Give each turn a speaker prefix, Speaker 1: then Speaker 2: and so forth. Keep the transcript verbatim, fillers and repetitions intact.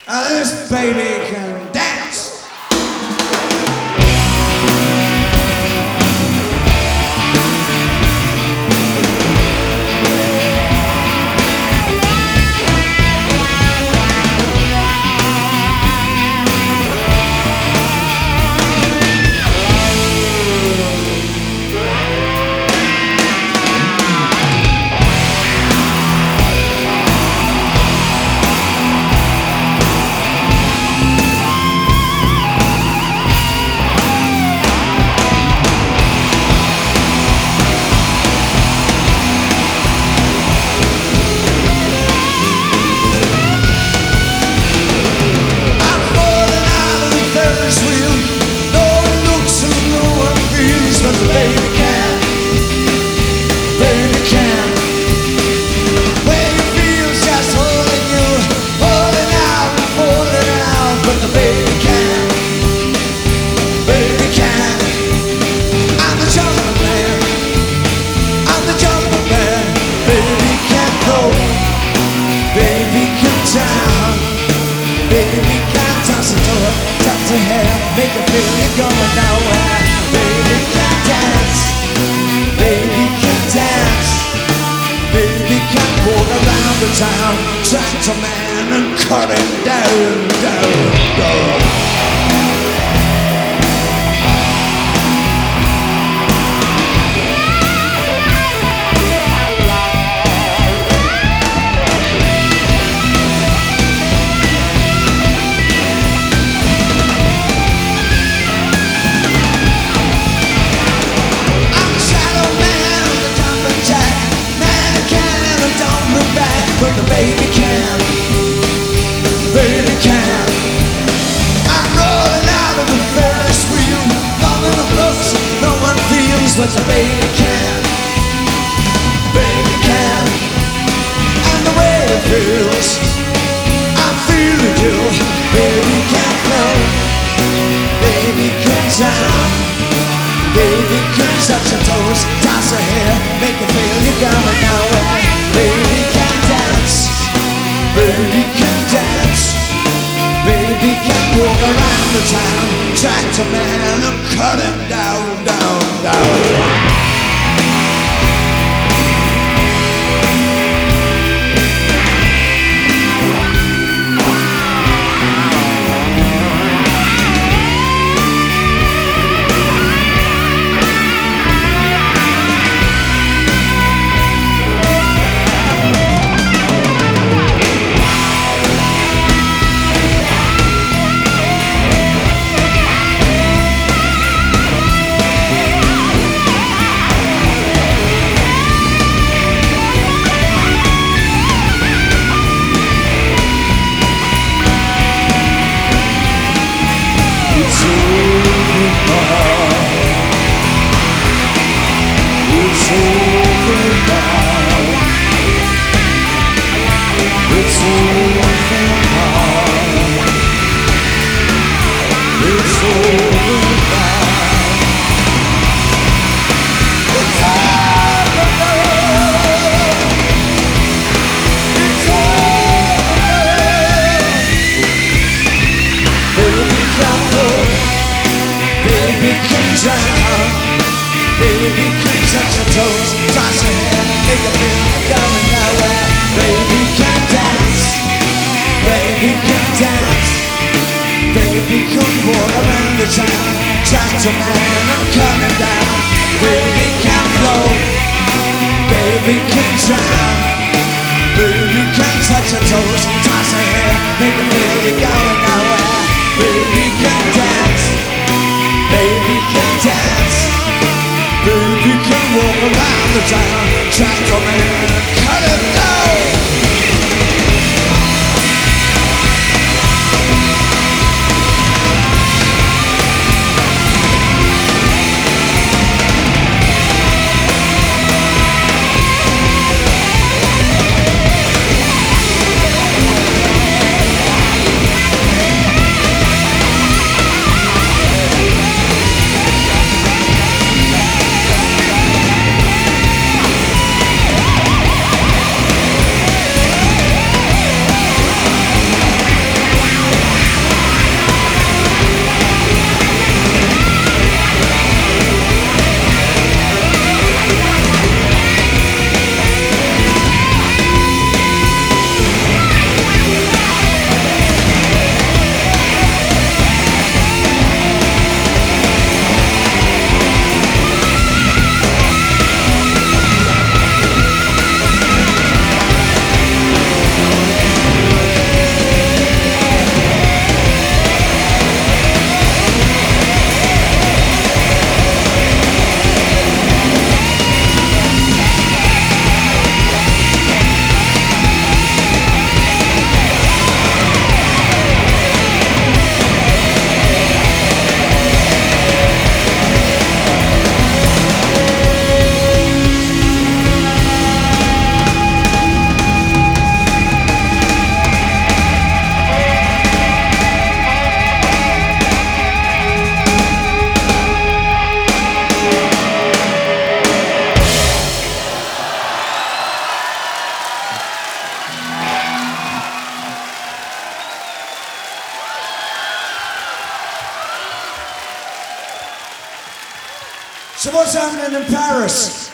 Speaker 1: Uh, this baby can dance. Baby, can't toss it over, touch your hair, make you feel you're going nowhere. Baby, can't dance, baby, can't dance. Baby, can't walk around the town, track a man and cut him down, down, down. But the baby can, baby can. I'm rolling out of the Ferris wheel, loving the looks no one feels, but the baby can, baby can. And the way it feels, I'm feeling you. Baby can flow, baby can sound, baby can touch your toes, toss your hair, make you feel you're going nowhere. Baby can dance, baby can dance, baby can walk around the town, track a man and cut him down, down, down. Baby, can touch your toes, toss your hair, make you feel you're going nowhere. Baby, can dance, baby, can dance, baby, can walk around the town, track a man and cut him down. Baby, can flow, baby, can drown, baby, can touch your toes, toss your hair, make you feel you're going nowhere. Baby, can dance, baby, can dance. Baby can walk around the town, track a man and cut him down. So what's happening in Paris?